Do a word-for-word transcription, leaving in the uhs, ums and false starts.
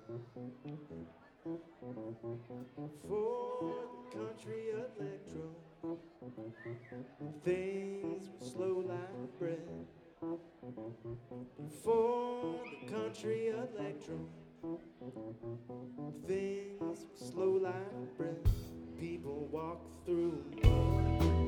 For the country electro, things were slow like bread. For the country electro, things were slow like bread. People walk through mud,